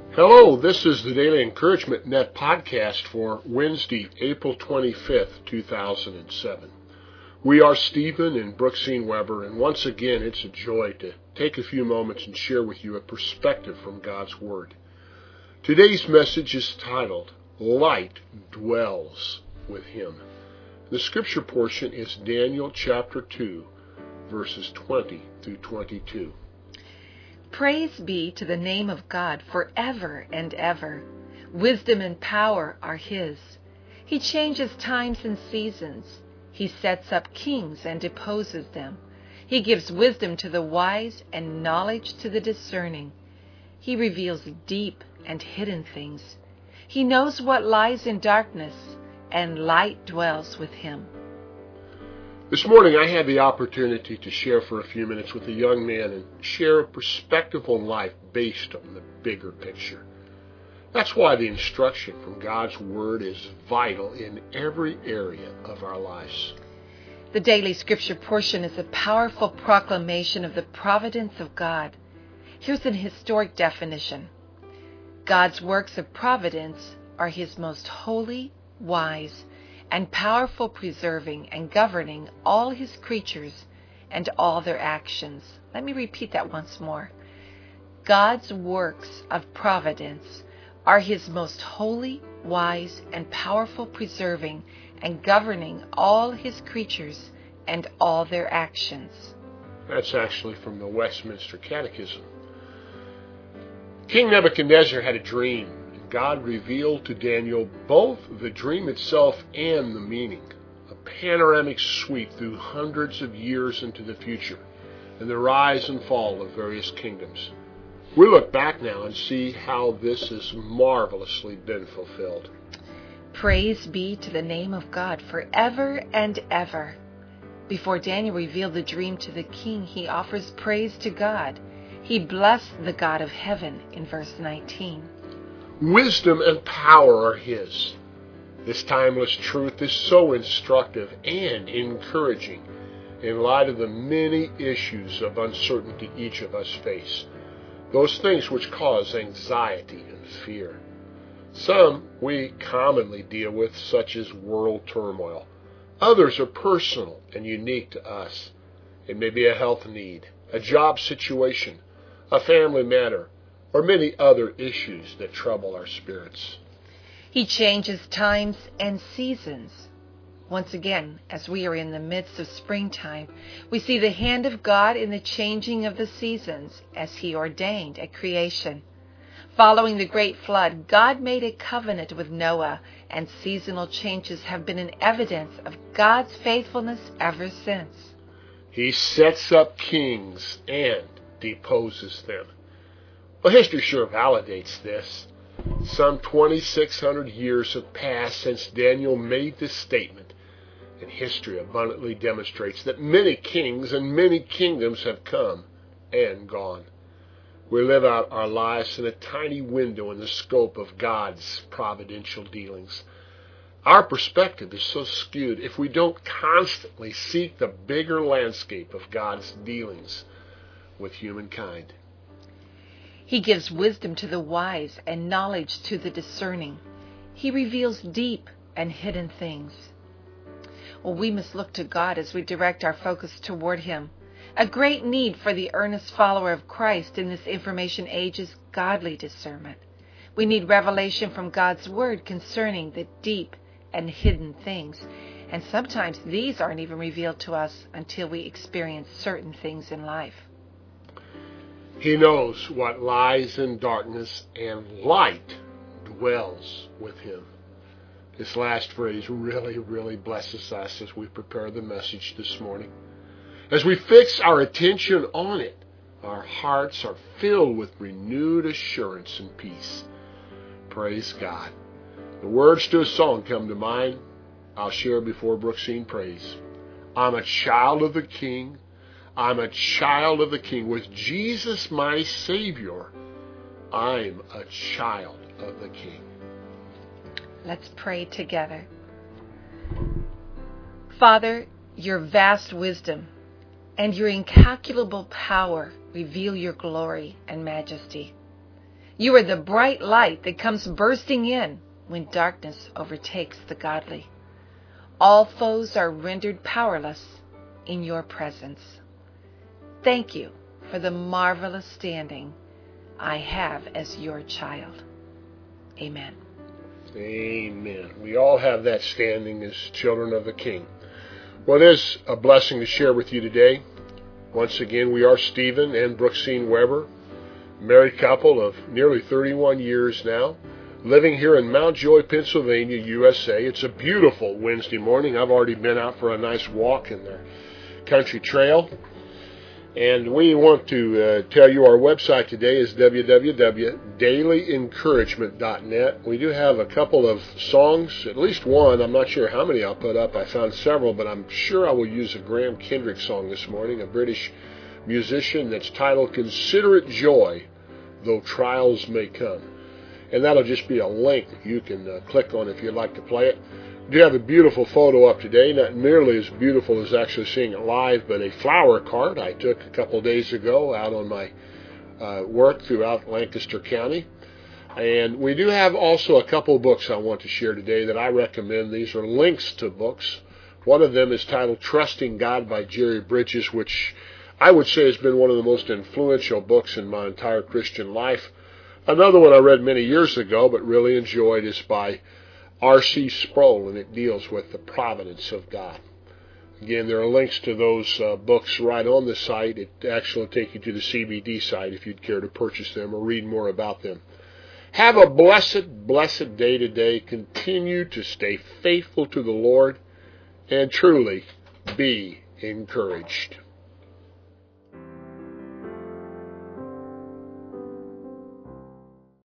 Hello, this is the Daily Encouragement Net podcast for Wednesday, April 25th, 2007. We are Stephen and Brooksine Weber, and once again it's a joy to take a few moments and share with you a perspective from God's Word. Today's message is titled, Light Dwells with Him. The scripture portion is Daniel chapter 2, verses 20 through 22. Praise be to the name of God forever and ever. Wisdom and power are His. He changes times and seasons. He sets up kings and deposes them. He gives wisdom to the wise and knowledge to the discerning. He reveals deep and hidden things. He knows what lies in darkness, and light dwells with Him. This morning I had the opportunity to share for a few minutes with a young man and share a perspective on life based on the bigger picture. That's why the instruction from God's Word is vital in every area of our lives. The daily scripture portion is a powerful proclamation of the providence of God. Here's an historic definition. God's works of providence are His most holy, wise, and powerful, preserving and governing all His creatures and all their actions. Let me repeat that once more. God's works of providence are His most holy, wise, and powerful, preserving and governing all His creatures and all their actions. That's actually from the Westminster Catechism. King Nebuchadnezzar had a dream. God revealed to Daniel both the dream itself and the meaning, a panoramic sweep through hundreds of years into the future, and the rise and fall of various kingdoms. We look back now and see how this has marvelously been fulfilled. Praise be to the name of God forever and ever. Before Daniel revealed the dream to the king, he offers praise to God. He blessed the God of heaven in verse 19. Wisdom and power are His. This timeless truth is so instructive and encouraging in light of the many issues of uncertainty each of us face, those things which cause anxiety and fear. Some we commonly deal with, such as world turmoil. Others are personal and unique to us. It may be a health need, a job situation, a family matter, or many other issues that trouble our spirits. He changes times and seasons. Once again, as we are in the midst of springtime, we see the hand of God in the changing of the seasons as He ordained at creation. Following the great flood, God made a covenant with Noah, and seasonal changes have been an evidence of God's faithfulness ever since. He sets up kings and deposes them. Well, history sure validates this. Some 2,600 years have passed since Daniel made this statement, and history abundantly demonstrates that many kings and many kingdoms have come and gone. We live out our lives in a tiny window in the scope of God's providential dealings. Our perspective is so skewed if we don't constantly seek the bigger landscape of God's dealings with humankind. He gives wisdom to the wise and knowledge to the discerning. He reveals deep and hidden things. Well, we must look to God as we direct our focus toward Him. A great need for the earnest follower of Christ in this information age is godly discernment. We need revelation from God's Word concerning the deep and hidden things. And sometimes these aren't even revealed to us until we experience certain things in life. He knows what lies in darkness, and light dwells with Him. This last phrase really blesses us as we prepare the message this morning. As we fix our attention on it, our hearts are filled with renewed assurance and peace. Praise God. The words to a song come to mind. I'll share before Brooksine prays. I'm a child of the King. I'm a child of the King. With Jesus my Savior, I'm a child of the King. Let's pray together. Father, your vast wisdom and your incalculable power reveal your glory and majesty. You are the bright light that comes bursting in when darkness overtakes the godly. All foes are rendered powerless in your presence. Thank you for the marvelous standing I have as your child. Amen. Amen. We all have that standing as children of the King. Well, it is a blessing to share with you today. Once again, we are Stephen and Brooksine Weber, married couple of nearly 31 years now, living here in Mount Joy, Pennsylvania, USA. It's a beautiful Wednesday morning. I've already been out for a nice walk in the country trail. And we want to tell you our website today is www.dailyencouragement.net. We do have a couple of songs, at least one. I'm not sure how many I'll put up. I found several, but I'm sure I will use a Graham Kendrick song this morning, a British musician, that's titled Consider It Joy, Though Trials May Come. And that'll just be a link you can click on if you'd like to play it. We do have a beautiful photo up today, not nearly as beautiful as actually seeing it live, but a flower cart I took a couple days ago out on my work throughout Lancaster County. And we do have also a couple of books I want to share today that I recommend. These are links to books. One of them is titled Trusting God by Jerry Bridges, which I would say has been one of the most influential books in my entire Christian life. Another one I read many years ago but really enjoyed is by R.C. Sproul, and it deals with the providence of God. Again, there are links to those books right on the site. It actually will take you to the CBD site if you'd care to purchase them or read more about them. Have a blessed, blessed day today. Continue to stay faithful to the Lord and truly be encouraged.